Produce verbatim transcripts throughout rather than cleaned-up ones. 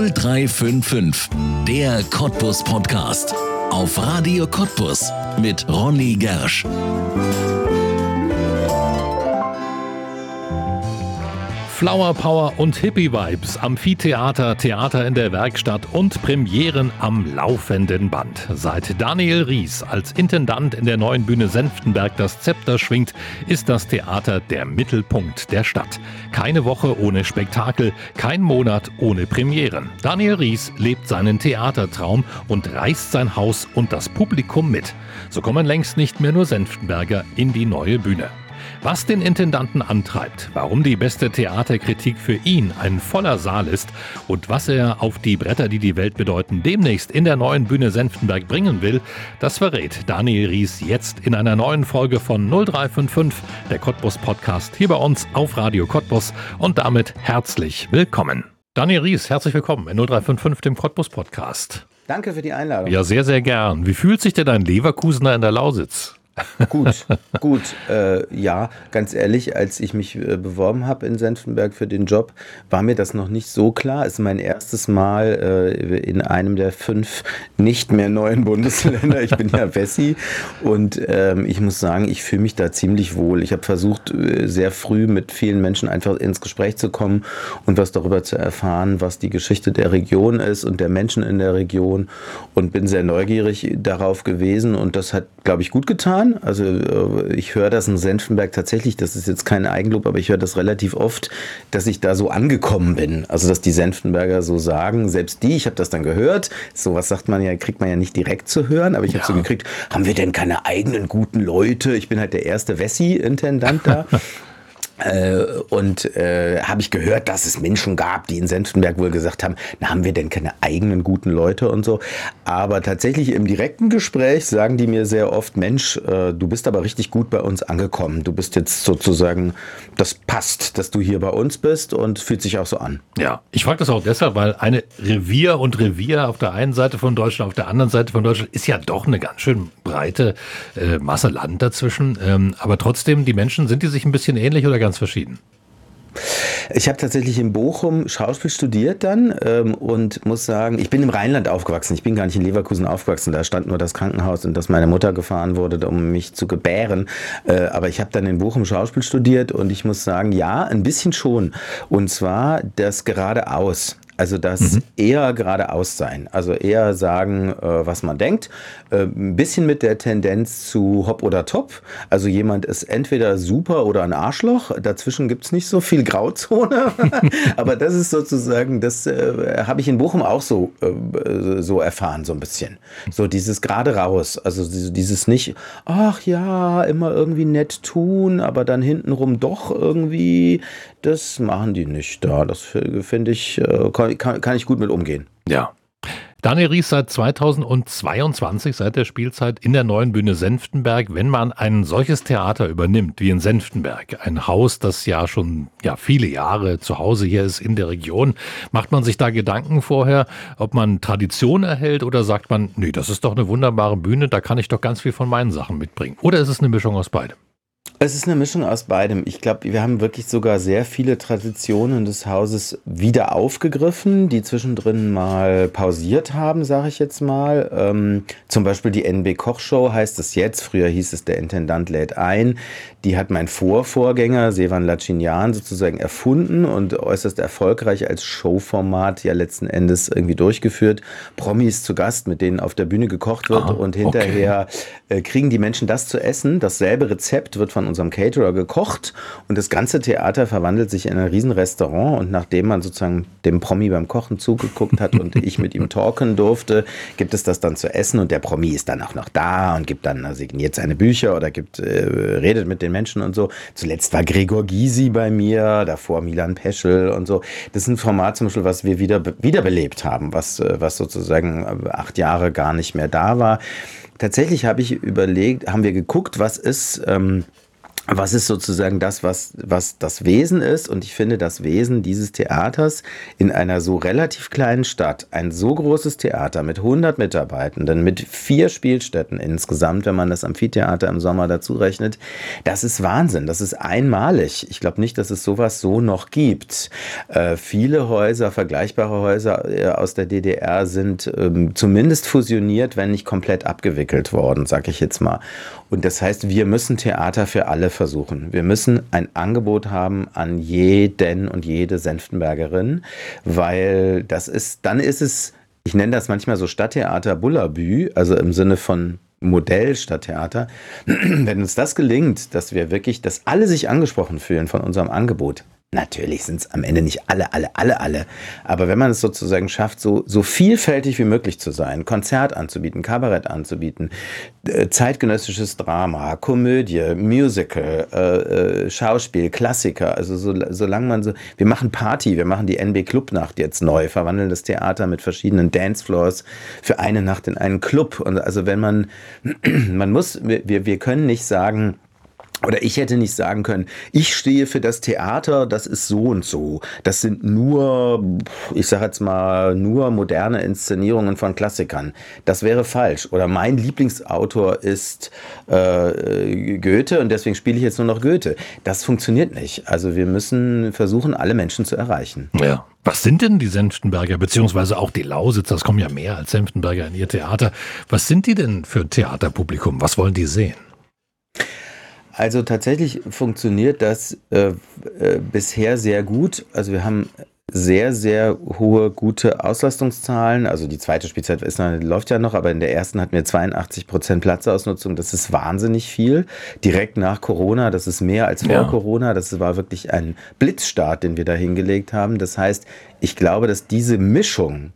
null drei fünf fünf, der Cottbus Podcast. Auf Radio Cottbus mit Ronny Gersch. Flower Power und Hippie-Vibes, Amphitheater, Theater in der Werkstatt und Premieren am laufenden Band. Seit Daniel Ries als Intendant in der neuen Bühne Senftenberg das Zepter schwingt, ist das Theater der Mittelpunkt der Stadt. Keine Woche ohne Spektakel, kein Monat ohne Premieren. Daniel Ries lebt seinen Theatertraum und reißt sein Haus und das Publikum mit. So kommen längst nicht mehr nur Senftenberger in die neue Bühne. Was den Intendanten antreibt, warum die beste Theaterkritik für ihn ein voller Saal ist und was er auf die Bretter, die die Welt bedeuten, demnächst in der neuen Bühne Senftenberg bringen will, das verrät Daniel Ries jetzt in einer neuen Folge von null drei fünf fünf, der Cottbus Podcast, hier bei uns auf Radio Cottbus und damit herzlich willkommen. Daniel Ries, herzlich willkommen in null drei fünf fünf, dem Cottbus Podcast. Danke für die Einladung. Ja, sehr, sehr gern. Wie fühlt sich denn ein Leverkusener in der Lausitz? Gut, gut. Äh, ja, ganz ehrlich, als ich mich äh, beworben habe in Senftenberg für den Job, war mir das noch nicht so klar. Es ist mein erstes Mal äh, in einem der fünf nicht mehr neuen Bundesländer. Ich bin ja Wessi und ähm, ich muss sagen, ich fühle mich da ziemlich wohl. Ich habe versucht, äh, sehr früh mit vielen Menschen einfach ins Gespräch zu kommen und was darüber zu erfahren, was die Geschichte der Region ist und der Menschen in der Region und bin sehr neugierig darauf gewesen und das hat, glaube ich, gut getan. Also ich höre das in Senftenberg tatsächlich, das ist jetzt kein Eigenlob, aber ich höre das relativ oft, dass ich da so angekommen bin. Also dass die Senftenberger so sagen, selbst die, ich habe das dann gehört, sowas sagt man ja, kriegt man ja nicht direkt zu hören, aber ich habe Ja. so gekriegt, haben wir denn keine eigenen guten Leute? Ich bin halt der erste Wessi-Intendant da. Äh, und äh, habe ich gehört, dass es Menschen gab, die in Senftenberg wohl gesagt haben, na, haben wir denn keine eigenen guten Leute und so. Aber tatsächlich im direkten Gespräch sagen die mir sehr oft, Mensch, äh, du bist aber richtig gut bei uns angekommen. Du bist jetzt sozusagen, das passt, dass du hier bei uns bist und fühlt sich auch so an. Ja, ich frage das auch deshalb, weil eine Revier und Revier auf der einen Seite von Deutschland, auf der anderen Seite von Deutschland ist ja doch eine ganz schön breite äh, Masse Land dazwischen. Ähm, aber trotzdem, die Menschen, sind die sich ein bisschen ähnlich oder ganz verschieden? Ich habe tatsächlich in Bochum Schauspiel studiert dann ähm, und muss sagen, ich bin im Rheinland aufgewachsen. Ich bin gar nicht in Leverkusen aufgewachsen. Da stand nur das Krankenhaus, in das meine Mutter gefahren wurde, um mich zu gebären. Äh, aber ich habe dann in Bochum Schauspiel studiert und ich muss sagen, ja, ein bisschen schon. Und zwar das geradeaus. Also das mhm. eher geradeaus sein, also eher sagen, äh, was man denkt, äh, ein bisschen mit der Tendenz zu hopp oder top, also jemand ist entweder super oder ein Arschloch, dazwischen gibt's nicht so viel Grauzone, aber das ist sozusagen, das äh, habe ich in Bochum auch so, äh, so erfahren, so ein bisschen, so dieses gerade raus, also dieses nicht, ach ja, immer irgendwie nett tun, aber dann hintenrum doch irgendwie, das machen die nicht da, das finde ich, äh, Kann, kann ich gut mit umgehen. Ja. Daniel Ries seit zweitausendzweiundzwanzig, seit der Spielzeit in der neuen Bühne Senftenberg. Wenn man ein solches Theater übernimmt wie in Senftenberg, ein Haus, das ja schon ja, viele Jahre zu Hause hier ist in der Region, macht man sich da Gedanken vorher, ob man Tradition erhält oder sagt man, nee, das ist doch eine wunderbare Bühne, da kann ich doch ganz viel von meinen Sachen mitbringen. Oder ist es eine Mischung aus beidem? Es ist eine Mischung aus beidem. Ich glaube, wir haben wirklich sogar sehr viele Traditionen des Hauses wieder aufgegriffen, die zwischendrin mal pausiert haben, sage ich jetzt mal. Ähm, zum Beispiel die N B-Kochshow heißt es jetzt. Früher hieß es Der Intendant lädt ein. Die hat mein Vorvorgänger, Sevan Lacinian, sozusagen erfunden und äußerst erfolgreich als Showformat ja letzten Endes irgendwie durchgeführt. Promis zu Gast, mit denen auf der Bühne gekocht wird. Ah, und hinterher okay. äh, kriegen die Menschen das zu essen. Dasselbe Rezept wird von unserem Caterer gekocht und das ganze Theater verwandelt sich in ein Riesenrestaurant und nachdem man sozusagen dem Promi beim Kochen zugeguckt hat und ich mit ihm talken durfte, gibt es das dann zu essen und der Promi ist dann auch noch da und gibt dann, signiert seine Bücher oder gibt, äh, redet mit den Menschen und so. Zuletzt war Gregor Gysi bei mir, davor Milan Peschel und so. Das ist ein Format zum Beispiel, was wir wieder wiederbelebt haben, was, was sozusagen acht Jahre gar nicht mehr da war. Tatsächlich habe ich überlegt, haben wir geguckt, was ist... Ähm, Was ist sozusagen das, was, was das Wesen ist? Und ich finde, das Wesen dieses Theaters in einer so relativ kleinen Stadt, ein so großes Theater mit hundert Mitarbeitenden, mit vier Spielstätten insgesamt, wenn man das Amphitheater im Sommer dazu rechnet, das ist Wahnsinn, das ist einmalig. Ich glaube nicht, dass es sowas so noch gibt. Äh, viele Häuser, vergleichbare Häuser äh, aus der D D R sind ähm, zumindest fusioniert, wenn nicht komplett abgewickelt worden, sag ich jetzt mal. Und das heißt, wir müssen Theater für alle versuchen. Wir müssen ein Angebot haben an jeden und jede Senftenbergerin, weil das ist, dann ist es, ich nenne das manchmal so Stadttheater Bullabü, also im Sinne von Modell Stadttheater. Wenn uns das gelingt, dass wir wirklich, dass alle sich angesprochen fühlen von unserem Angebot. Natürlich sind es am Ende nicht alle, alle, alle, alle. Aber wenn man es sozusagen schafft, so, so vielfältig wie möglich zu sein, Konzert anzubieten, Kabarett anzubieten, äh, zeitgenössisches Drama, Komödie, Musical, äh, äh, Schauspiel, Klassiker, also so, solange man so, wir machen Party, wir machen die N B Clubnacht jetzt neu, verwandeln das Theater mit verschiedenen Dancefloors für eine Nacht in einen Club. Und also wenn man, man muss, wir, wir können nicht sagen, oder ich hätte nicht sagen können, ich stehe für das Theater, das ist so und so. Das sind nur, ich sage jetzt mal, nur moderne Inszenierungen von Klassikern. Das wäre falsch. Oder mein Lieblingsautor ist äh, Goethe und deswegen spiele ich jetzt nur noch Goethe. Das funktioniert nicht. Also wir müssen versuchen, alle Menschen zu erreichen. Ja. Was sind denn die Senftenberger, beziehungsweise auch die Lausitzer, es kommen ja mehr als Senftenberger in ihr Theater. Was sind die denn für ein Theaterpublikum? Was wollen die sehen? Also tatsächlich funktioniert das äh, äh, bisher sehr gut. Also wir haben sehr, sehr hohe, gute Auslastungszahlen. Also die zweite Spielzeit ist, läuft ja noch, aber in der ersten hatten wir zweiundachtzig Prozent Platzausnutzung. Das ist wahnsinnig viel. Direkt nach Corona, das ist mehr als vor ja. Corona. Das war wirklich ein Blitzstart, den wir da hingelegt haben. Das heißt, ich glaube, dass diese Mischung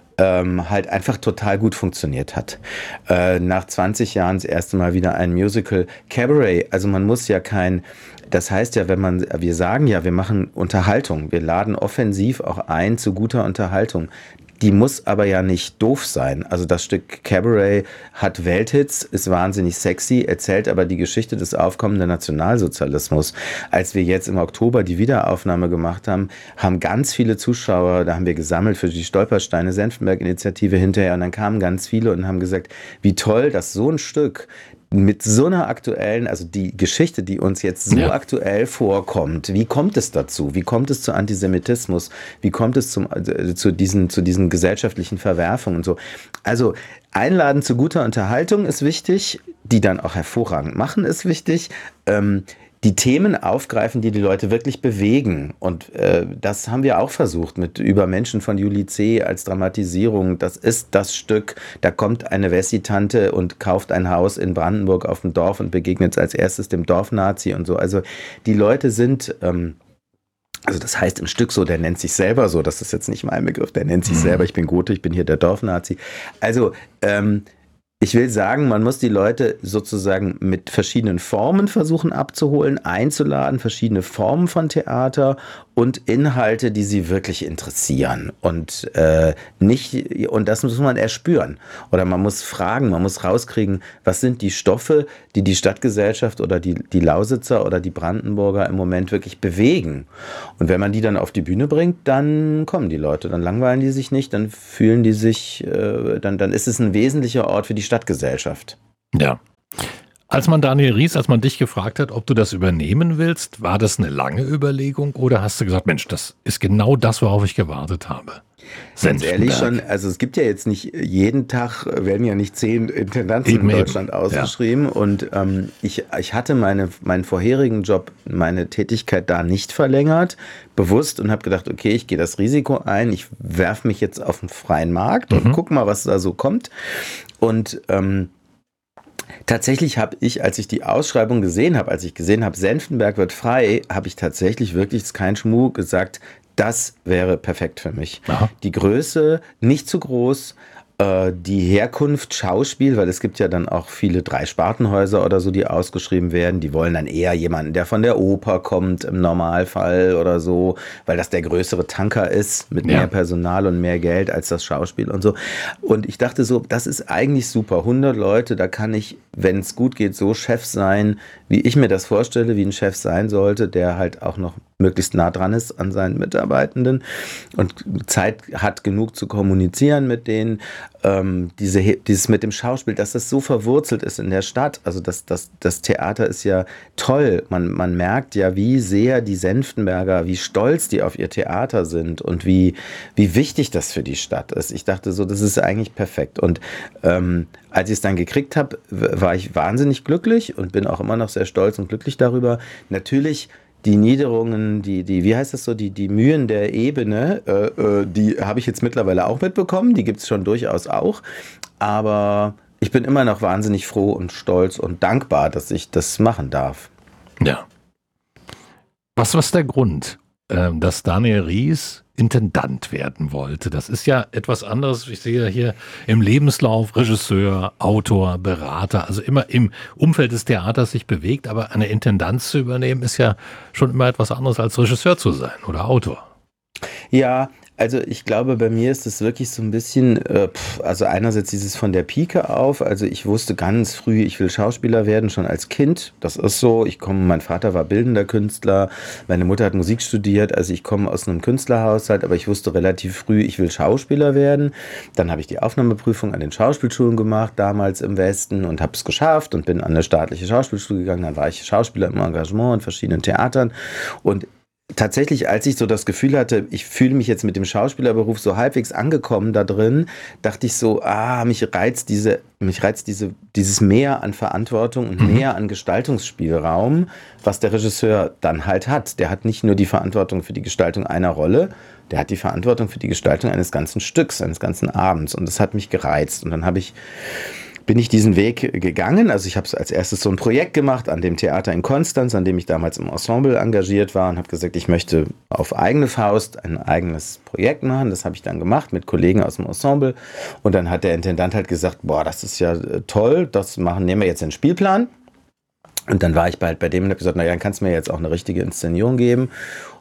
Ähm, halt einfach total gut funktioniert hat. Äh, nach zwanzig Jahren das erste Mal wieder ein Musical Cabaret. Also man muss ja kein, das heißt ja, wenn man, wir sagen ja, wir machen Unterhaltung. Wir laden offensiv auch ein zu guter Unterhaltung. Die muss aber ja nicht doof sein. Also das Stück Cabaret hat Welthits, ist wahnsinnig sexy, erzählt aber die Geschichte des aufkommenden Nationalsozialismus. Als wir jetzt im Oktober die Wiederaufnahme gemacht haben, haben ganz viele Zuschauer, da haben wir gesammelt für die Stolpersteine-Senftenberg-Initiative hinterher und dann kamen ganz viele und haben gesagt, wie toll, dass so ein Stück mit so einer aktuellen, also die Geschichte, die uns jetzt so ja. aktuell vorkommt, wie kommt es dazu? Wie kommt es zu Antisemitismus? Wie kommt es zum, äh, zu, diesen, zu diesen gesellschaftlichen Verwerfungen und so? Also einladen zu guter Unterhaltung ist wichtig, die dann auch hervorragend machen ist wichtig. Ähm, die Themen aufgreifen, die die Leute wirklich bewegen. Und äh, das haben wir auch versucht mit Über Menschen von Juli C. als Dramatisierung. Das ist das Stück, da kommt eine Wessi-Tante und kauft ein Haus in Brandenburg auf dem Dorf und begegnet als erstes dem Dorfnazi und so. Also die Leute sind... Ähm, Also das heißt im Stück so, der nennt sich selber so, das ist jetzt nicht mein Begriff, der nennt sich mhm. selber, ich bin Goethe, ich bin hier der Dorfnazi. Also ähm, ich will sagen, man muss die Leute sozusagen mit verschiedenen Formen versuchen abzuholen, einzuladen, verschiedene Formen von Theater und Inhalte, die sie wirklich interessieren. Und äh, nicht, und das muss man erspüren. Oder man muss fragen, man muss rauskriegen, was sind die Stoffe, die die Stadtgesellschaft oder die, die Lausitzer oder die Brandenburger im Moment wirklich bewegen. Und wenn man die dann auf die Bühne bringt, dann kommen die Leute, dann langweilen die sich nicht, dann fühlen die sich, äh, dann, dann ist es ein wesentlicher Ort für die Stadtgesellschaft. Ja. Als man Daniel Ries, als man dich gefragt hat, ob du das übernehmen willst, war das eine lange Überlegung oder hast du gesagt, Mensch, das ist genau das, worauf ich gewartet habe? Ganz ehrlich schon, also es gibt ja jetzt nicht, jeden Tag werden ja nicht zehn Intendanten eben, in Deutschland eben. ausgeschrieben ja. und ähm, ich, ich hatte meine, meinen vorherigen Job, meine Tätigkeit da nicht verlängert, bewusst und habe gedacht, okay, ich gehe das Risiko ein, ich werfe mich jetzt auf den freien Markt und mhm. guck mal, was da so kommt und ähm, tatsächlich habe ich, als ich die Ausschreibung gesehen habe, als ich gesehen habe, Senftenberg wird frei, habe ich tatsächlich wirklich, das ist kein Schmuck, gesagt, das wäre perfekt für mich. Aha. Die Größe, nicht zu groß, Die Herkunft Schauspiel, weil es gibt ja dann auch viele Drei-Spartenhäuser oder so, die ausgeschrieben werden, die wollen dann eher jemanden, der von der Oper kommt im Normalfall oder so, weil das der größere Tanker ist mit ja. mehr Personal und mehr Geld als das Schauspiel und so. Und ich dachte so, das ist eigentlich super, hundert Leute, da kann ich, wenn es gut geht, so Chef sein, wie ich mir das vorstelle, wie ein Chef sein sollte, der halt auch noch möglichst nah dran ist an seinen Mitarbeitenden und Zeit hat genug zu kommunizieren mit denen. Ähm, diese, dieses mit dem Schauspiel, dass das so verwurzelt ist in der Stadt, also das, das, das Theater ist ja toll, man, man merkt ja, wie sehr die Senftenberger, wie stolz die auf ihr Theater sind und wie, wie wichtig das für die Stadt ist. Ich dachte so, das ist eigentlich perfekt und ähm, als ich es dann gekriegt habe, war ich wahnsinnig glücklich und bin auch immer noch sehr stolz und glücklich darüber. Natürlich die Niederungen, die, die, wie heißt das so, die, die Mühen der Ebene, äh, die habe ich jetzt mittlerweile auch mitbekommen, die gibt es schon durchaus auch, aber ich bin immer noch wahnsinnig froh und stolz und dankbar, dass ich das machen darf. Ja. Was war der Grund, dass Daniel Ries Intendant werden wollte? Das ist ja etwas anderes. Ich sehe hier im Lebenslauf Regisseur, Autor, Berater, also immer im Umfeld des Theaters sich bewegt, aber eine Intendanz zu übernehmen ist ja schon immer etwas anderes als Regisseur zu sein oder Autor. Ja, also ich glaube, bei mir ist es wirklich so ein bisschen, äh, pff, also einerseits dieses von der Pike auf, also ich wusste ganz früh, ich will Schauspieler werden, schon als Kind, das ist so, ich komme, mein Vater war bildender Künstler, meine Mutter hat Musik studiert, also ich komme aus einem Künstlerhaushalt, aber ich wusste relativ früh, ich will Schauspieler werden, dann habe ich die Aufnahmeprüfung an den Schauspielschulen gemacht, damals im Westen und habe es geschafft und bin an eine staatliche Schauspielschule gegangen, dann war ich Schauspieler im Engagement in verschiedenen Theatern und tatsächlich, als ich so das Gefühl hatte, ich fühle mich jetzt mit dem Schauspielerberuf so halbwegs angekommen da drin, dachte ich so, ah, mich reizt diese, mich reizt diese, dieses Mehr an Verantwortung und mhm. mehr an Gestaltungsspielraum, was der Regisseur dann halt hat. Der hat nicht nur die Verantwortung für die Gestaltung einer Rolle, der hat die Verantwortung für die Gestaltung eines ganzen Stücks, eines ganzen Abends und das hat mich gereizt und dann habe ich bin ich diesen Weg gegangen. Also ich habe als erstes so ein Projekt gemacht an dem Theater in Konstanz, an dem ich damals im Ensemble engagiert war und habe gesagt, ich möchte auf eigene Faust ein eigenes Projekt machen. Das habe ich dann gemacht mit Kollegen aus dem Ensemble und dann hat der Intendant halt gesagt, boah, das ist ja toll, das machen, nehmen wir jetzt den Spielplan. Und dann war ich bald bei dem und habe gesagt, naja, dann kannst du mir jetzt auch eine richtige Inszenierung geben.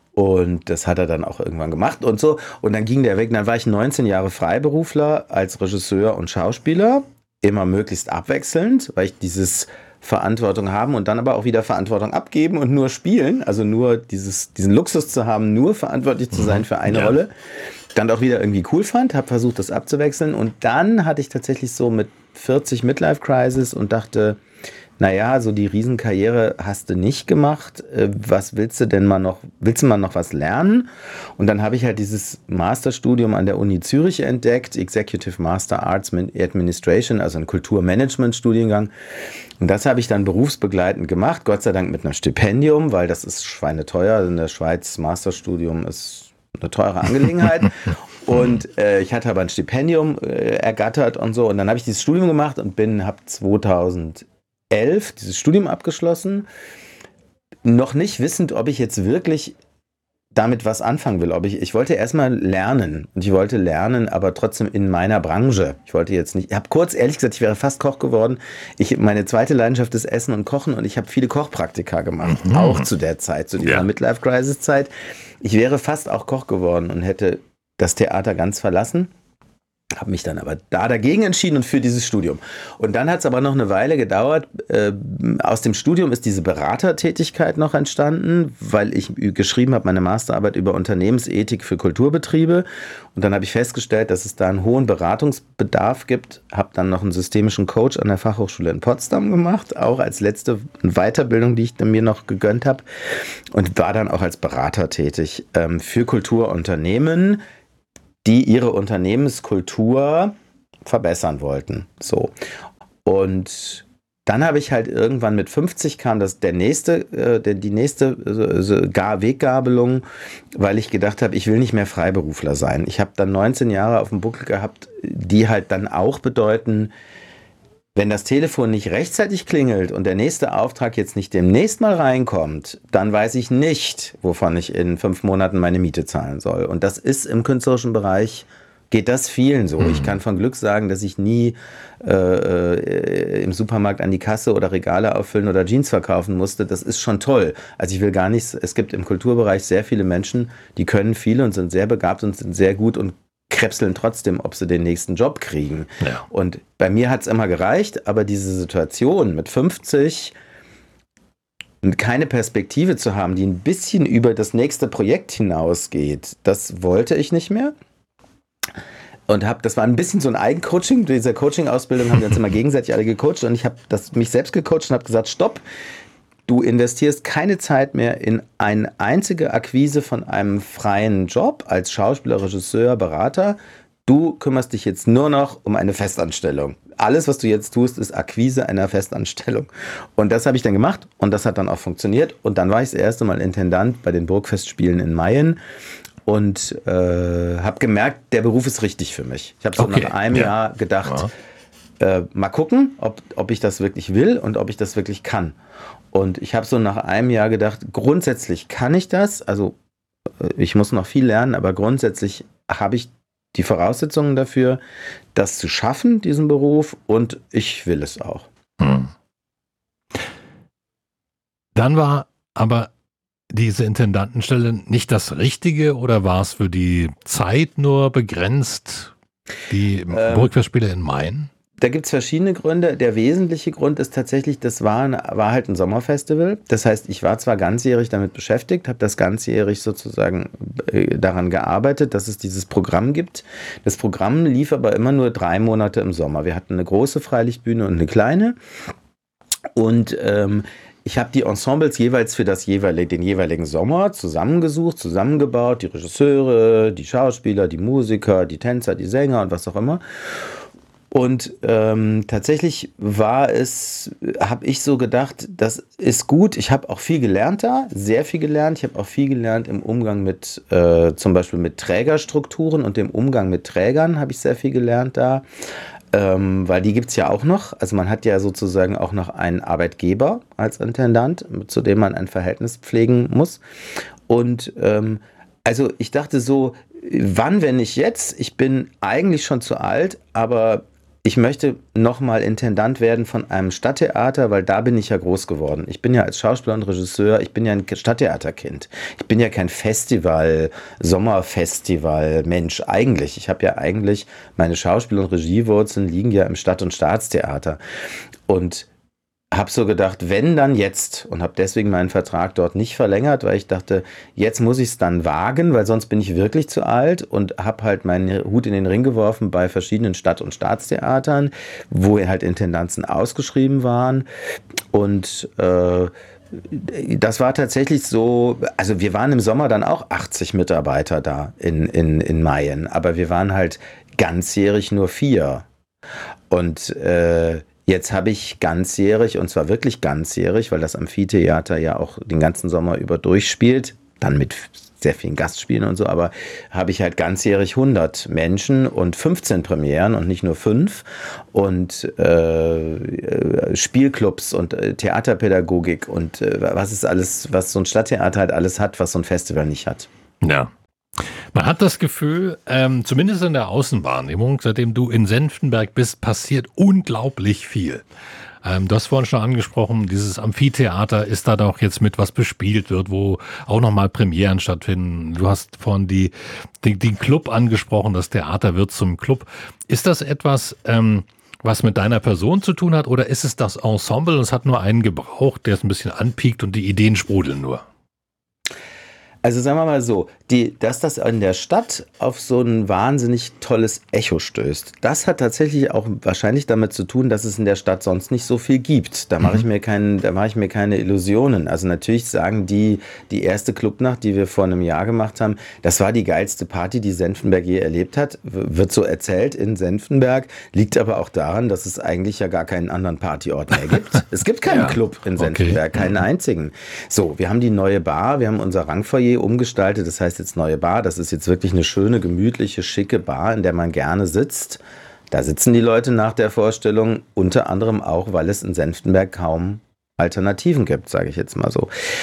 Und das hat er dann auch irgendwann gemacht und so. Und dann ging der weg. Und dann war ich neunzehn Jahre Freiberufler als Regisseur und Schauspieler. Immer möglichst abwechselnd, weil ich dieses Verantwortung haben und dann aber auch wieder Verantwortung abgeben und nur spielen, also nur dieses, diesen Luxus zu haben, nur verantwortlich zu sein für eine ja. Rolle, dann auch wieder irgendwie cool fand, habe versucht, das abzuwechseln und dann hatte ich tatsächlich so mit vierzig Midlife-Crisis und dachte, naja, so die Riesenkarriere hast du nicht gemacht. Was willst du denn mal noch, willst du mal noch was lernen? Und dann habe ich halt dieses Masterstudium an der Uni Zürich entdeckt, Executive Master Arts Administration, also ein Kulturmanagement-Studiengang. Und das habe ich dann berufsbegleitend gemacht, Gott sei Dank mit einem Stipendium, weil das ist schweineteuer. In der Schweiz Masterstudium ist eine teure Angelegenheit. Und äh, ich hatte aber ein Stipendium äh, ergattert und so. Und dann habe ich dieses Studium gemacht und bin, habe zweitausendelf dieses Studium abgeschlossen, noch nicht wissend, ob ich jetzt wirklich damit was anfangen will. Ob ich, ich wollte erstmal lernen und ich wollte lernen, aber trotzdem in meiner Branche. Ich wollte jetzt nicht, ich habe kurz, ehrlich gesagt, ich wäre fast Koch geworden. Ich, meine zweite Leidenschaft ist Essen und Kochen und ich habe viele Kochpraktika gemacht, mhm. auch zu der Zeit, zu dieser ja. Midlife-Crisis-Zeit. Ich wäre fast auch Koch geworden und hätte das Theater ganz verlassen. Habe mich dann aber da dagegen entschieden und für dieses Studium. Und dann hat es aber noch eine Weile gedauert. Äh, aus dem Studium ist diese Beratertätigkeit noch entstanden, weil ich geschrieben habe, meine Masterarbeit über Unternehmensethik für Kulturbetriebe. Und dann habe ich festgestellt, dass es da einen hohen Beratungsbedarf gibt. Habe dann noch einen systemischen Coach an der Fachhochschule in Potsdam gemacht, auch als letzte Weiterbildung, die ich mir noch gegönnt habe. Und war dann auch als Berater tätig ähm, für Kulturunternehmen, die ihre Unternehmenskultur verbessern wollten. So. Und dann habe ich halt irgendwann mit fünfzig kam das der nächste, äh, der, die nächste äh, Gar Weggabelung, weil ich gedacht habe, ich will nicht mehr Freiberufler sein. Ich habe dann neunzehn Jahre auf dem Buckel gehabt, die halt dann auch bedeuten, wenn das Telefon nicht rechtzeitig klingelt und der nächste Auftrag jetzt nicht demnächst mal reinkommt, dann weiß ich nicht, wovon ich in fünf Monaten meine Miete zahlen soll. Und das ist im künstlerischen Bereich geht das vielen so. Mhm. Ich kann von Glück sagen, dass ich nie äh, im Supermarkt an die Kasse oder Regale auffüllen oder Jeans verkaufen musste. Das ist schon toll. Also ich will gar nichts, es gibt im Kulturbereich sehr viele Menschen, die können viel und sind sehr begabt und sind sehr gut und krebseln trotzdem, ob sie den nächsten Job kriegen. Ja. Und bei mir hat es immer gereicht, aber diese Situation mit fünfzig keine Perspektive zu haben, die ein bisschen über das nächste Projekt hinausgeht, das wollte ich nicht mehr. Und hab, das war ein bisschen so ein Eigencoaching. Bei dieser Coaching-Ausbildung haben wir uns immer gegenseitig alle gecoacht und ich habe mich selbst gecoacht und habe gesagt, stopp, du investierst keine Zeit mehr in eine einzige Akquise von einem freien Job als Schauspieler, Regisseur, Berater. Du kümmerst dich jetzt nur noch um eine Festanstellung. Alles, was du jetzt tust, ist Akquise einer Festanstellung. Und das habe ich dann gemacht und das hat dann auch funktioniert. Und dann war ich das erste Mal Intendant bei den Burgfestspielen in Mayen und äh, habe gemerkt, der Beruf ist richtig für mich. Ich habe so okay. nach einem ja. Jahr gedacht, ja. äh, mal gucken, ob, ob ich das wirklich will und ob ich das wirklich kann. Und ich habe so nach einem Jahr gedacht, grundsätzlich kann ich das. Also ich muss noch viel lernen, aber grundsätzlich habe ich die Voraussetzungen dafür, das zu schaffen, diesen Beruf, und ich will es auch. Hm. Dann war aber diese Intendantenstelle nicht das Richtige oder war es für die Zeit nur begrenzt, die ähm, Burgfestspiele in Mayen? Da gibt es verschiedene Gründe. Der wesentliche Grund ist tatsächlich, das war, war halt ein Sommerfestival. Das heißt, ich war zwar ganzjährig damit beschäftigt, habe das ganzjährig sozusagen äh, daran gearbeitet, dass es dieses Programm gibt. Das Programm lief aber immer nur drei Monate im Sommer. Wir hatten eine große Freilichtbühne und eine kleine. Und ähm, ich habe die Ensembles jeweils für das jeweilige, den jeweiligen Sommer zusammengesucht, zusammengebaut. Die Regisseure, die Schauspieler, die Musiker, die Tänzer, die Sänger und was auch immer. Und ähm, tatsächlich war es, habe ich so gedacht, das ist gut. Ich habe auch viel gelernt da, sehr viel gelernt. Ich habe auch viel gelernt im Umgang mit, äh, zum Beispiel mit Trägerstrukturen und dem Umgang mit Trägern habe ich sehr viel gelernt da, ähm, weil die gibt es ja auch noch. Also man hat ja sozusagen auch noch einen Arbeitgeber als Intendant, zu dem man ein Verhältnis pflegen muss. Und ähm, also ich dachte so, wann, wenn nicht jetzt? Ich bin eigentlich schon zu alt, aber ich möchte nochmal Intendant werden von einem Stadttheater, weil da bin ich ja groß geworden. Ich bin ja als Schauspieler und Regisseur, ich bin ja ein Stadttheaterkind. Ich bin ja kein Festival, Sommerfestival-Mensch eigentlich. Ich habe ja eigentlich, meine Schauspiel- und Regiewurzeln liegen ja im Stadt- und Staatstheater. Und habe so gedacht, wenn, dann jetzt, und habe deswegen meinen Vertrag dort nicht verlängert, weil ich dachte, jetzt muss ich es dann wagen, weil sonst bin ich wirklich zu alt, und habe halt meinen Hut in den Ring geworfen bei verschiedenen Stadt- und Staatstheatern, wo halt Intendanzen ausgeschrieben waren, und äh, das war tatsächlich so, also wir waren im Sommer dann auch achtzig Mitarbeiter da in, in, in Mayen, aber wir waren halt ganzjährig nur vier. Und äh, jetzt habe ich ganzjährig, und zwar wirklich ganzjährig, weil das Amphitheater ja auch den ganzen Sommer über durchspielt, dann mit sehr vielen Gastspielen und so, aber habe ich halt ganzjährig hundert Menschen und fünfzehn Premieren und nicht nur fünf und äh, Spielclubs und äh, Theaterpädagogik und äh, was ist alles, was so ein Stadttheater halt alles hat, was so ein Festival nicht hat. Ja. Man hat das Gefühl, ähm, zumindest in der Außenwahrnehmung, seitdem du in Senftenberg bist, passiert unglaublich viel. Ähm, du hast vorhin schon angesprochen, dieses Amphitheater ist da doch jetzt mit, was bespielt wird, wo auch nochmal Premieren stattfinden. Du hast vorhin die, die, den Club angesprochen, das Theater wird zum Club. Ist das etwas, ähm, was mit deiner Person zu tun hat, oder ist es das Ensemble und es hat nur einen gebraucht, der es ein bisschen anpiekt und die Ideen sprudeln nur? Also sagen wir mal so, die, dass das in der Stadt auf so ein wahnsinnig tolles Echo stößt, das hat tatsächlich auch wahrscheinlich damit zu tun, dass es in der Stadt sonst nicht so viel gibt. Da mache ich mir keinen, da mache ich mir keine Illusionen. Also natürlich sagen die, die erste Clubnacht, die wir vor einem Jahr gemacht haben, das war die geilste Party, die Senftenberg je erlebt hat, wird so erzählt in Senftenberg, liegt aber auch daran, dass es eigentlich ja gar keinen anderen Partyort mehr gibt. Es gibt keinen ja, Club in Senftenberg, okay. Keinen einzigen. So, wir haben die neue Bar, wir haben unser Rangfoyer umgestaltet, das heißt jetzt neue Bar, das ist jetzt wirklich eine schöne, gemütliche, schicke Bar, in der man gerne sitzt. Da sitzen die Leute nach der Vorstellung, unter anderem auch, weil es in Senftenberg kaum Alternativen gibt, sage ich jetzt mal so.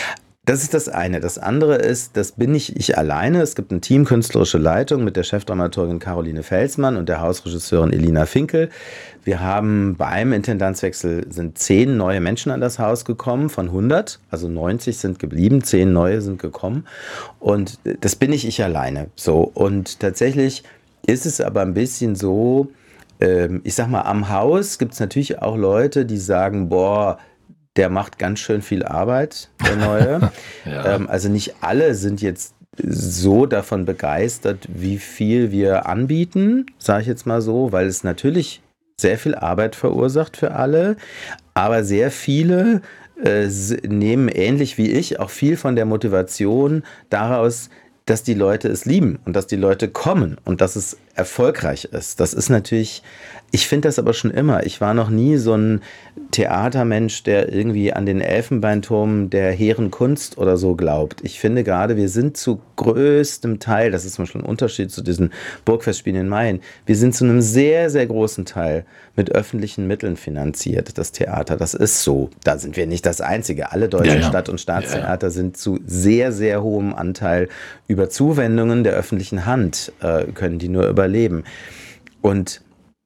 Das ist das eine. Das andere ist, das bin nicht ich alleine. Es gibt ein Team künstlerische Leitung mit der Chefdramaturgin Caroline Felsmann und der Hausregisseurin Elina Finkel. Wir haben beim Intendanzwechsel sind zehn neue Menschen an das Haus gekommen von hundert, also neunzig sind geblieben, zehn neue sind gekommen. Und das bin nicht ich alleine. So. Und tatsächlich ist es aber ein bisschen so, ähm, ich sag mal, am Haus gibt es natürlich auch Leute, die sagen, boah, der macht ganz schön viel Arbeit, der Neue. ja. ähm, also nicht alle sind jetzt so davon begeistert, wie viel wir anbieten, sage ich jetzt mal so, weil es natürlich sehr viel Arbeit verursacht für alle, aber sehr viele äh, nehmen ähnlich wie ich auch viel von der Motivation daraus, dass die Leute es lieben und dass die Leute kommen und dass es erfolgreich ist. Das ist natürlich, ich finde das aber schon immer. Ich war noch nie so ein Theatermensch, der irgendwie an den Elfenbeinturm der hehren Kunst oder so glaubt. Ich finde gerade, wir sind zu größtem Teil, das ist zum Beispiel ein Unterschied zu diesen Burgfestspielen in Mayen, wir sind zu einem sehr, sehr großen Teil mit öffentlichen Mitteln finanziert, das Theater. Das ist so. Da sind wir nicht das Einzige. Alle deutschen ja, ja. Stadt- und Staatstheater ja, ja. sind zu sehr, sehr hohem Anteil über Zuwendungen der öffentlichen Hand, äh, können die nur überleben. Und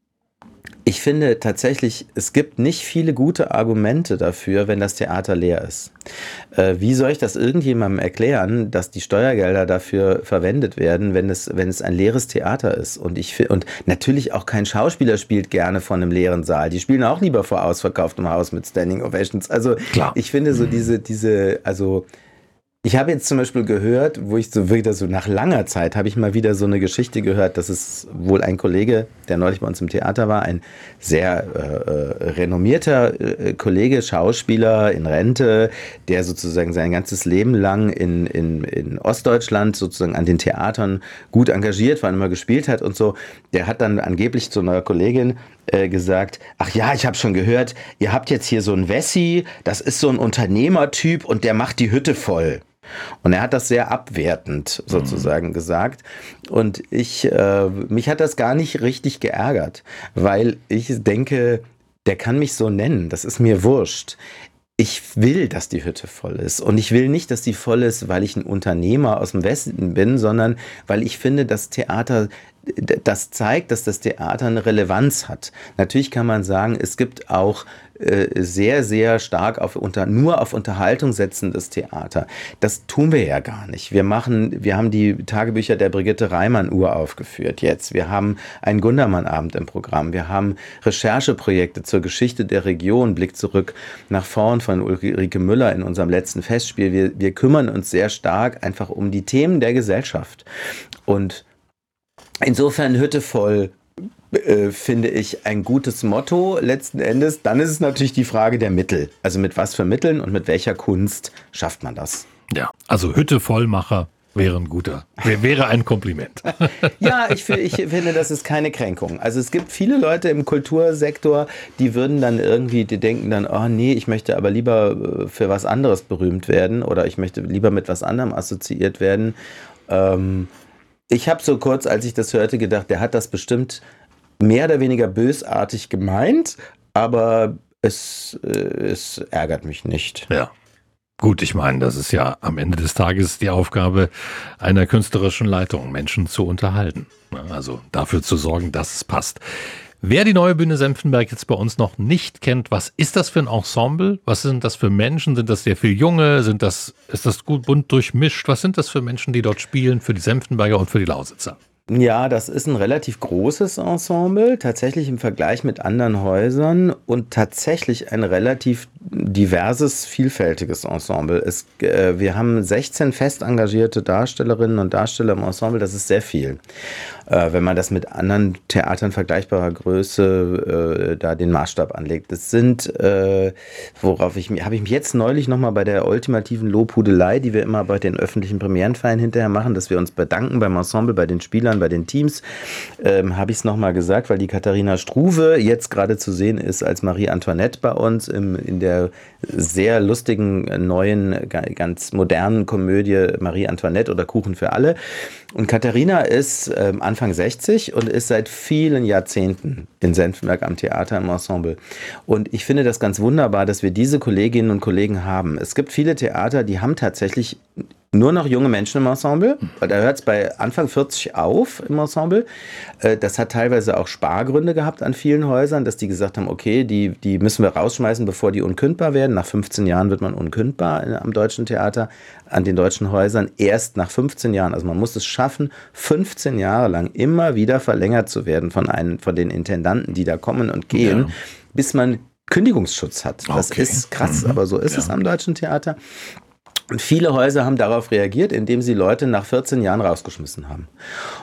ich finde tatsächlich, es gibt nicht viele gute Argumente dafür, wenn das Theater leer ist. Äh, wie soll ich das irgendjemandem erklären, dass die Steuergelder dafür verwendet werden, wenn es, wenn es ein leeres Theater ist? Und ich und natürlich auch kein Schauspieler spielt gerne vor einem leeren Saal. Die spielen auch lieber vor ausverkauftem Haus mit Standing Ovations. Also Klar. ich finde so diese, diese, also ich habe jetzt zum Beispiel gehört, wo ich so wieder so nach langer Zeit habe ich mal wieder so eine Geschichte gehört, dass es wohl ein Kollege, der neulich bei uns im Theater war, ein sehr äh, renommierter äh, Kollege, Schauspieler in Rente, der sozusagen sein ganzes Leben lang in, in, in Ostdeutschland sozusagen an den Theatern gut engagiert war und immer gespielt hat und so, der hat dann angeblich zu einer Kollegin äh, gesagt, ach ja, ich habe schon gehört, ihr habt jetzt hier so einen Wessi, das ist so ein Unternehmertyp und der macht die Hütte voll. Und er hat das sehr abwertend sozusagen mhm. gesagt. Und ich, äh, mich hat das gar nicht richtig geärgert, weil ich denke, der kann mich so nennen, das ist mir wurscht. Ich will, dass die Hütte voll ist. Und ich will nicht, dass die voll ist, weil ich ein Unternehmer aus dem Westen bin, sondern weil ich finde, das Theater, das zeigt, dass das Theater eine Relevanz hat. Natürlich kann man sagen, es gibt auch äh, sehr, sehr stark auf unter, nur auf Unterhaltung setzendes Theater. Das tun wir ja gar nicht. Wir machen, wir haben die Tagebücher der Brigitte Reimann uraufgeführt jetzt. Wir haben einen Gundermann-Abend im Programm. Wir haben Rechercheprojekte zur Geschichte der Region, Blick zurück nach vorn von Ulrike Müller in unserem letzten Festspiel. Wir, wir kümmern uns sehr stark einfach um die Themen der Gesellschaft. Und insofern Hütte voll, äh, finde ich, ein gutes Motto letzten Endes. Dann ist es natürlich die Frage der Mittel. Also mit was für Mitteln und mit welcher Kunst schafft man das? Ja, also Hütte vollmacher wäre ein guter, wäre ein Kompliment. Ja, ich, ich finde, das ist keine Kränkung. Also es gibt viele Leute im Kultursektor, die würden dann irgendwie, die denken dann, oh nee, ich möchte aber lieber für was anderes berühmt werden oder ich möchte lieber mit was anderem assoziiert werden. Ähm, Ich habe so kurz, als ich das hörte, gedacht, der hat das bestimmt mehr oder weniger bösartig gemeint, aber es, äh, es ärgert mich nicht. Ja, gut, ich meine, das ist ja am Ende des Tages die Aufgabe einer künstlerischen Leitung, Menschen zu unterhalten. Also dafür zu sorgen, dass es passt. Wer die Neue Bühne Senftenberg jetzt bei uns noch nicht kennt, was ist das für ein Ensemble? Was sind das für Menschen? Sind das sehr viel Junge? Sind das, ist das gut bunt durchmischt? Was sind das für Menschen, die dort spielen, für die Senftenberger und für die Lausitzer? Ja, das ist ein relativ großes Ensemble, tatsächlich im Vergleich mit anderen Häusern und tatsächlich ein relativ diverses, vielfältiges Ensemble. Es, äh, wir haben sechzehn fest engagierte Darstellerinnen und Darsteller im Ensemble, das ist sehr viel. Äh, wenn man das mit anderen Theatern vergleichbarer Größe äh, da den Maßstab anlegt. Das sind, äh, worauf ich habe ich mich jetzt neulich nochmal bei der ultimativen Lobhudelei, die wir immer bei den öffentlichen Premierenfeiern hinterher machen, dass wir uns bedanken beim Ensemble, bei den Spielern, bei den Teams, ähm, habe ich es nochmal gesagt, weil die Katharina Struve jetzt gerade zu sehen ist als Marie Antoinette bei uns im, in der sehr lustigen, neuen, ganz modernen Komödie Marie Antoinette oder Kuchen für alle. Und Katharina ist ähm, Anfang Anfang sechzig und ist seit vielen Jahrzehnten in Senftenberg am Theater im Ensemble. Und ich finde das ganz wunderbar, dass wir diese Kolleginnen und Kollegen haben. Es gibt viele Theater, die haben tatsächlich nur noch junge Menschen im Ensemble. Da hört es bei Anfang vierzig auf im Ensemble. Das hat teilweise auch Spargründe gehabt an vielen Häusern, dass die gesagt haben, okay, die, die müssen wir rausschmeißen, bevor die unkündbar werden. Nach fünfzehn Jahren wird man unkündbar am Deutschen Theater, an den deutschen Häusern. Erst nach fünfzehn Jahren. Also man muss es schaffen, fünfzehn Jahre lang immer wieder verlängert zu werden von, einem, von den Intendanten, die da kommen und gehen, ja. bis man Kündigungsschutz hat. Das okay. ist krass, mhm. aber so ist ja. es am Deutschen Theater. Und viele Häuser haben darauf reagiert, indem sie Leute nach vierzehn Jahren rausgeschmissen haben.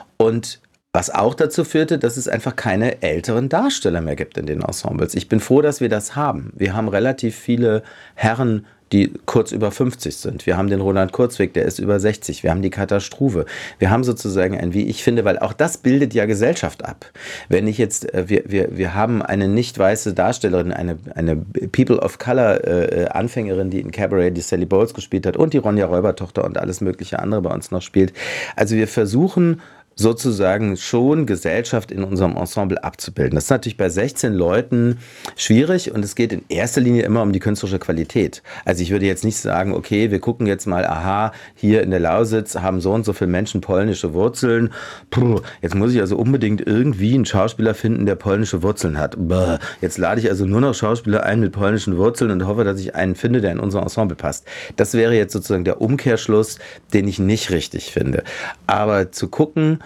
Und was auch dazu führte, dass es einfach keine älteren Darsteller mehr gibt in den Ensembles. Ich bin froh, dass wir das haben. Wir haben relativ viele Herren, die kurz über fünfzig sind. Wir haben den Roland Kurzweg, der ist über sechzig. Wir haben die Katha Struve. Wir haben sozusagen ein, wie ich finde, weil auch das bildet ja Gesellschaft ab. Wenn ich jetzt, wir, wir, wir haben eine nicht weiße Darstellerin, eine, eine People of Color äh, Anfängerin, die in Cabaret die Sally Bowles gespielt hat und die Ronja Räubertochter und alles mögliche andere bei uns noch spielt. Also wir versuchen sozusagen schon Gesellschaft in unserem Ensemble abzubilden. Das ist natürlich bei sechzehn Leuten schwierig und es geht in erster Linie immer um die künstlerische Qualität. Also ich würde jetzt nicht sagen, okay, wir gucken jetzt mal, aha, hier in der Lausitz haben so und so viele Menschen polnische Wurzeln. Puh, jetzt muss ich also unbedingt irgendwie einen Schauspieler finden, der polnische Wurzeln hat. Bäh, jetzt lade ich also nur noch Schauspieler ein mit polnischen Wurzeln und hoffe, dass ich einen finde, der in unser Ensemble passt. Das wäre jetzt sozusagen der Umkehrschluss, den ich nicht richtig finde. Aber zu gucken,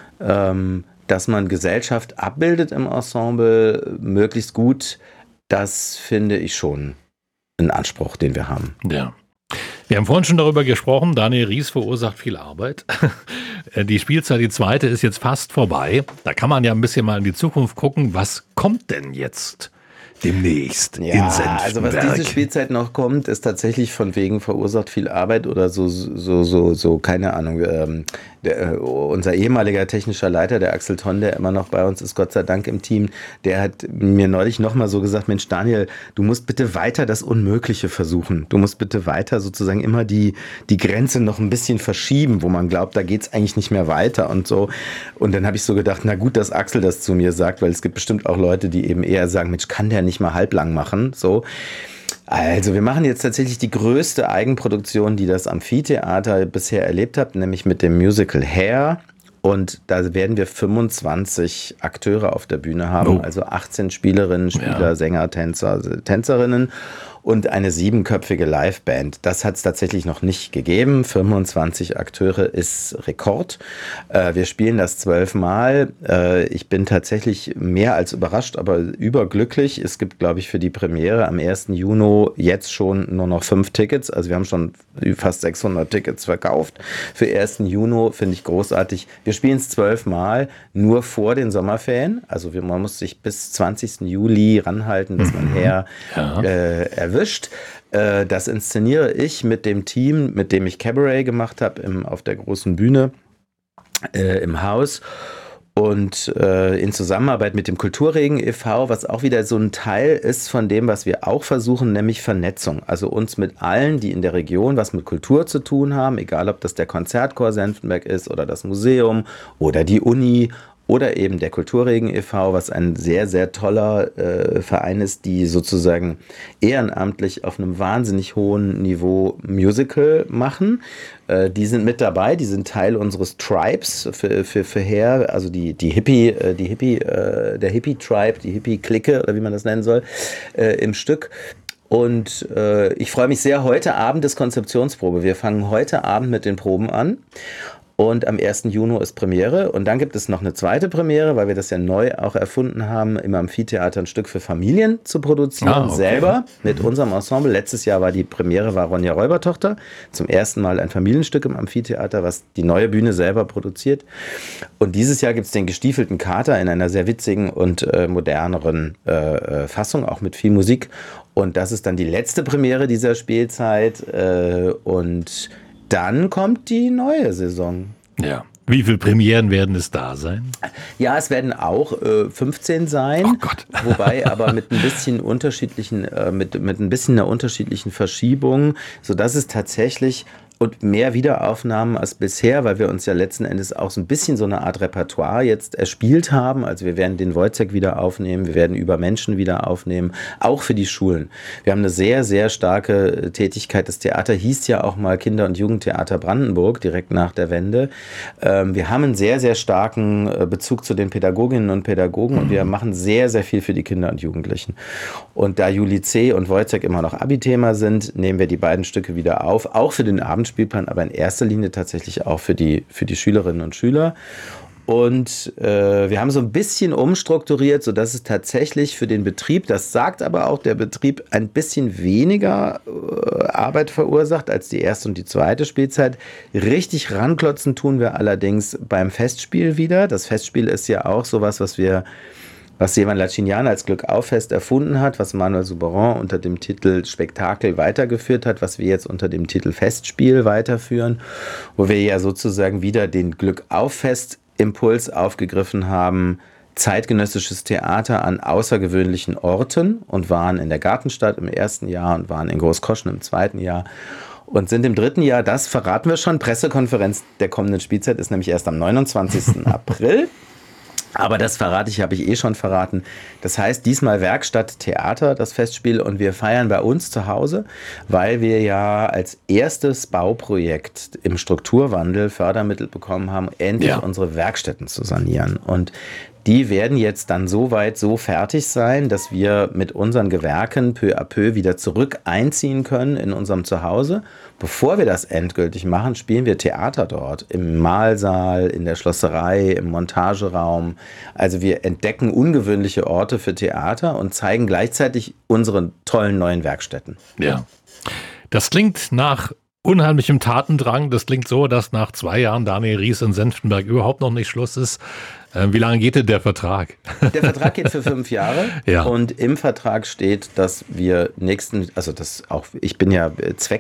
dass man Gesellschaft abbildet im Ensemble möglichst gut, das finde ich schon ein Anspruch, den wir haben. Ja. Wir haben vorhin schon darüber gesprochen, Daniel Ries verursacht viel Arbeit. Die Spielzeit, die zweite, ist jetzt fast vorbei. Da kann man ja ein bisschen mal in die Zukunft gucken, was kommt denn jetzt demnächst ja, in Senftenberg? Also was diese Spielzeit noch kommt, ist tatsächlich von wegen verursacht viel Arbeit oder so, so, so, so keine Ahnung. Ähm, der, äh, unser ehemaliger technischer Leiter, der Axel Tonn, der immer noch bei uns ist, Gott sei Dank im Team, der hat mir neulich nochmal so gesagt, Mensch Daniel, du musst bitte weiter das Unmögliche versuchen. Du musst bitte weiter sozusagen immer die, die Grenze noch ein bisschen verschieben, wo man glaubt, da geht's eigentlich nicht mehr weiter und so. Und dann habe ich so gedacht, na gut, dass Axel das zu mir sagt, weil es gibt bestimmt auch Leute, die eben eher sagen, Mensch, kann der nicht mal halblang machen, so. Also wir machen jetzt tatsächlich die größte Eigenproduktion, die das Amphitheater bisher erlebt hat, nämlich mit dem Musical Hair. Und da werden wir fünfundzwanzig Akteure auf der Bühne haben, oh. also achtzehn Spielerinnen, Spieler, ja. Sänger, Tänzer, Tänzerinnen und eine siebenköpfige Liveband. Das hat es tatsächlich noch nicht gegeben. fünfundzwanzig Akteure ist Rekord. Äh, wir spielen das zwölfmal. Äh, ich bin tatsächlich mehr als überrascht, aber überglücklich. Es gibt, glaube ich, für die Premiere am ersten Juni jetzt schon nur noch fünf Tickets. Also wir haben schon fast sechshundert Tickets verkauft. Für ersten Juni finde ich großartig. Wir spielen es zwölfmal, nur vor den Sommerferien. Also wir, man muss sich bis zwanzigsten Juli ranhalten, dass man her ja. äh, erwischt. Äh, das inszeniere ich mit dem Team, mit dem ich Cabaret gemacht habe, im, auf der großen Bühne äh, im Haus. Und äh, in Zusammenarbeit mit dem Kulturregen e V, was auch wieder so ein Teil ist von dem, was wir auch versuchen, nämlich Vernetzung. Also uns mit allen, die in der Region was mit Kultur zu tun haben, egal ob das der Konzertchor Senftenberg ist oder das Museum oder die Uni oder eben der Kulturregen e V, was ein sehr, sehr toller äh, Verein ist, die sozusagen ehrenamtlich auf einem wahnsinnig hohen Niveau Musical machen. Äh, die sind mit dabei, die sind Teil unseres Tribes für, für, für Hair, also die, die Hippie, äh, die Hippie, äh, der Hippie-Tribe, die Hippie-Clique oder wie man das nennen soll, äh, im Stück. Und äh, ich freue mich sehr, heute Abend ist Konzeptionsprobe. Wir fangen heute Abend mit den Proben an. Und am ersten Juni ist Premiere. Und dann gibt es noch eine zweite Premiere, weil wir das ja neu auch erfunden haben, im Amphitheater ein Stück für Familien zu produzieren, ah, okay. selber mit mhm. unserem Ensemble. Letztes Jahr war die Premiere war Ronja Räubertochter. Zum ersten Mal ein Familienstück im Amphitheater, was die neue Bühne selber produziert. Und dieses Jahr gibt es den Gestiefelten Kater in einer sehr witzigen und äh, moderneren äh, Fassung, auch mit viel Musik. Und das ist dann die letzte Premiere dieser Spielzeit. Äh, und dann kommt die neue Saison. Ja. Wie viele Premieren werden es da sein? Ja, es werden auch äh, fünfzehn sein. Oh Gott. Wobei aber mit ein bisschen unterschiedlichen, äh, mit, mit ein bisschen einer unterschiedlichen Verschiebung, sodass es tatsächlich und mehr Wiederaufnahmen als bisher, weil wir uns ja letzten Endes auch so ein bisschen so eine Art Repertoire jetzt erspielt haben. Also wir werden den Wojciech wieder aufnehmen, wir werden über Menschen wieder aufnehmen, auch für die Schulen. Wir haben eine sehr, sehr starke Tätigkeit. Das Theater hieß ja auch mal Kinder- und Jugendtheater Brandenburg, direkt nach der Wende. Wir haben einen sehr, sehr starken Bezug zu den Pädagoginnen und Pädagogen und wir machen sehr, sehr viel für die Kinder und Jugendlichen. Und da Juli C. und Wojciech immer noch Abi-Thema sind, nehmen wir die beiden Stücke wieder auf, auch für den Abendspielplan, aber in erster Linie tatsächlich auch für die, für die Schülerinnen und Schüler. Und äh, wir haben so ein bisschen umstrukturiert, sodass es tatsächlich für den Betrieb, das sagt aber auch der Betrieb, ein bisschen weniger äh, Arbeit verursacht als die erste und die zweite Spielzeit. Richtig ranklotzen tun wir allerdings beim Festspiel wieder. Das Festspiel ist ja auch sowas, was wir was Sevan Lacinian als Glückauf-Fest erfunden hat, was Manuel Souberan unter dem Titel Spektakel weitergeführt hat, was wir jetzt unter dem Titel Festspiel weiterführen, wo wir ja sozusagen wieder den Glückauf-Fest-Impuls aufgegriffen haben, zeitgenössisches Theater an außergewöhnlichen Orten, und waren in der Gartenstadt im ersten Jahr und waren in Großkoschen im zweiten Jahr. Und sind im dritten Jahr, das verraten wir schon, Pressekonferenz der kommenden Spielzeit ist nämlich erst am neunundzwanzigsten April. Aber das verrate ich, habe ich eh schon verraten. Das heißt, diesmal Werkstatt Theater, das Festspiel, und wir feiern bei uns zu Hause, weil wir ja als erstes Bauprojekt im Strukturwandel Fördermittel bekommen haben, endlich ja. unsere Werkstätten zu sanieren. Und die werden jetzt dann so weit so fertig sein, dass wir mit unseren Gewerken peu à peu wieder zurück einziehen können in unserem Zuhause. Bevor wir das endgültig machen, spielen wir Theater dort, im Mahlsaal, in der Schlosserei, im Montageraum. Also wir entdecken ungewöhnliche Orte für Theater und zeigen gleichzeitig unsere tollen neuen Werkstätten. Ja, das klingt nach unheimlichem Tatendrang. Das klingt so, dass nach zwei Jahren Daniel Ries in Senftenberg überhaupt noch nicht Schluss ist. Wie lange geht denn der Vertrag? Der Vertrag geht für fünf Jahre. Ja. Und im Vertrag steht, dass wir nächsten, also das auch, ich bin ja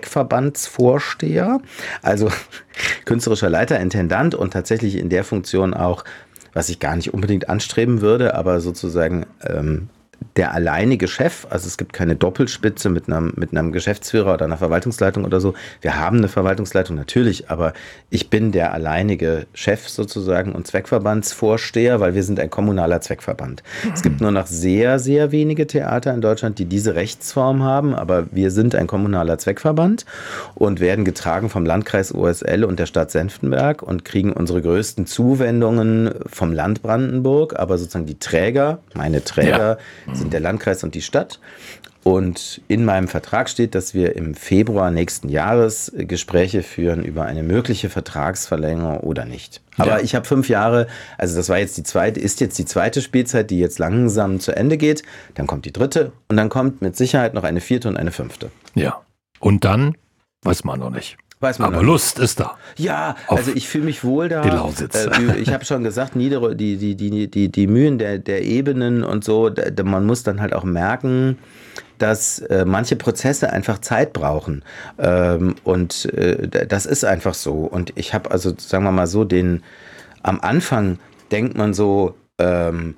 Zweckverbandsvorsteher, also künstlerischer Leiter, Intendant und tatsächlich in der Funktion auch, was ich gar nicht unbedingt anstreben würde, aber sozusagen ähm, der alleinige Chef, also es gibt keine Doppelspitze mit einem, mit einem Geschäftsführer oder einer Verwaltungsleitung oder so. Wir haben eine Verwaltungsleitung natürlich, aber ich bin der alleinige Chef sozusagen und Zweckverbandsvorsteher, weil wir sind ein kommunaler Zweckverband. Mhm. Es gibt nur noch sehr, sehr wenige Theater in Deutschland, die diese Rechtsform haben, aber wir sind ein kommunaler Zweckverband und werden getragen vom Landkreis O S L und der Stadt Senftenberg und kriegen unsere größten Zuwendungen vom Land Brandenburg, aber sozusagen die Träger, meine Träger, ja. sind der Landkreis und die Stadt. Und in meinem Vertrag steht, dass wir im Februar nächsten Jahres Gespräche führen über eine mögliche Vertragsverlängerung oder nicht. Aber ja. ich habe fünf Jahre, also das war jetzt die zweite, ist jetzt die zweite Spielzeit, die jetzt langsam zu Ende geht. Dann kommt die dritte und dann kommt mit Sicherheit noch eine vierte und eine fünfte. Ja. Und dann weiß man noch nicht. Weiß man Aber Lust ist da. Ja, also ich fühle mich wohl da. Die Lausitz. Äh, ich habe schon gesagt, niedere, die, die, die, die, die Mühen der, der Ebenen und so, da, man muss dann halt auch merken, dass äh, manche Prozesse einfach Zeit brauchen. Ähm, und äh, das ist einfach so. Und ich habe also, sagen wir mal so, den am Anfang denkt man so, ähm,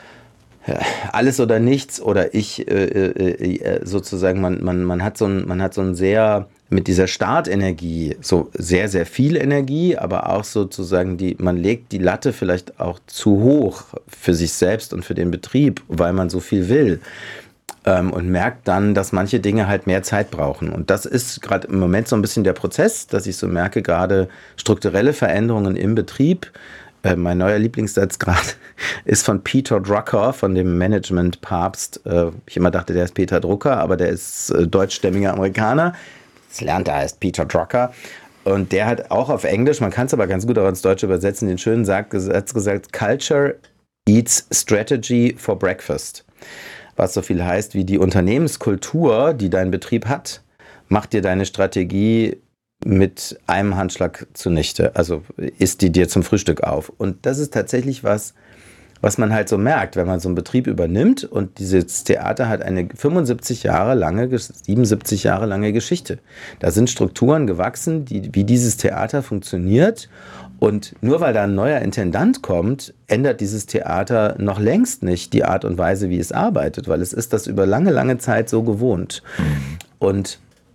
alles oder nichts, oder ich äh, äh, sozusagen, man, man, man hat so ein, man hat so ein sehr mit dieser Startenergie, so sehr, sehr viel Energie, aber auch sozusagen, die, man legt die Latte vielleicht auch zu hoch für sich selbst und für den Betrieb, weil man so viel will. Ähm, und merkt dann, dass manche Dinge halt mehr Zeit brauchen. Und das ist gerade im Moment so ein bisschen der Prozess, dass ich so merke, gerade strukturelle Veränderungen im Betrieb. Äh, mein neuer Lieblingssatz gerade ist von Peter Drucker, von dem Management-Papst. Äh, ich immer dachte, der ist Peter Drucker, aber der ist äh, deutschstämmiger Amerikaner. Das lernt er, heißt Peter Drucker. Und der hat auch auf Englisch, man kann es aber ganz gut auch ins Deutsche übersetzen, den schönen Satz gesagt, Culture eats strategy for breakfast. Was so viel heißt wie die Unternehmenskultur, die dein Betrieb hat, macht dir deine Strategie mit einem Handschlag zunichte. Also isst die dir zum Frühstück auf. Und das ist tatsächlich was, was man halt so merkt, wenn man so einen Betrieb übernimmt, und dieses Theater hat eine fünfundsiebzig Jahre lange, siebenundsiebzig Jahre lange Geschichte. Da sind Strukturen gewachsen, die, wie dieses Theater funktioniert, und nur weil da ein neuer Intendant kommt, ändert dieses Theater noch längst nicht die Art und Weise, wie es arbeitet, weil es ist das über lange, lange Zeit so gewohnt. Mhm. Und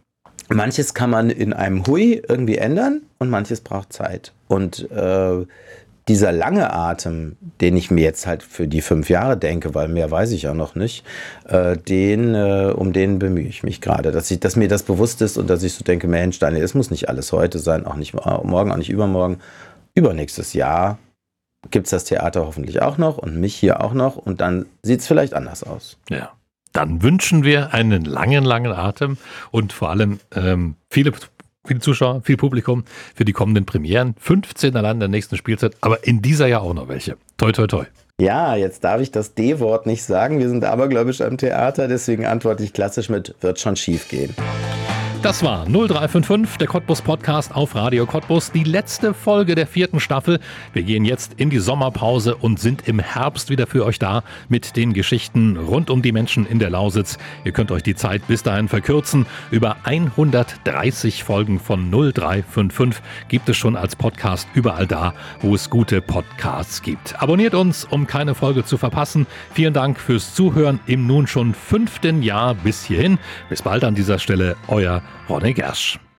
manches kann man in einem Hui irgendwie ändern und manches braucht Zeit. Und äh, dieser lange Atem, den ich mir jetzt halt für die fünf Jahre denke, weil mehr weiß ich ja noch nicht, äh, den, äh, um den bemühe ich mich gerade, dass ich, dass mir das bewusst ist und dass ich so denke, Mensch, Daniel, es muss nicht alles heute sein, auch nicht morgen, auch nicht übermorgen. Übernächstes Jahr gibt es das Theater hoffentlich auch noch und mich hier auch noch und dann sieht es vielleicht anders aus. Ja, dann wünschen wir einen langen, langen Atem und vor allem ähm, viele Viele Zuschauer, viel Publikum für die kommenden Premieren. fünfzehn allein in der nächsten Spielzeit, aber in dieser Jahr auch noch welche. Toi, toi, toi. Ja, jetzt darf ich das D-Wort nicht sagen. Wir sind abergläubisch am Theater, deswegen antworte ich klassisch mit wird schon schief gehen. Das war null drei fünf fünf, der Cottbus Podcast auf Radio Cottbus, die letzte Folge der vierten Staffel. Wir gehen jetzt in die Sommerpause und sind im Herbst wieder für euch da mit den Geschichten rund um die Menschen in der Lausitz. Ihr könnt euch die Zeit bis dahin verkürzen. Über hundertdreißig Folgen von null drei fünf fünf gibt es schon als Podcast überall da, wo es gute Podcasts gibt. Abonniert uns, um keine Folge zu verpassen. Vielen Dank fürs Zuhören im nun schon fünften Jahr bis hierhin. Bis bald an dieser Stelle, euer Ronny Gersch.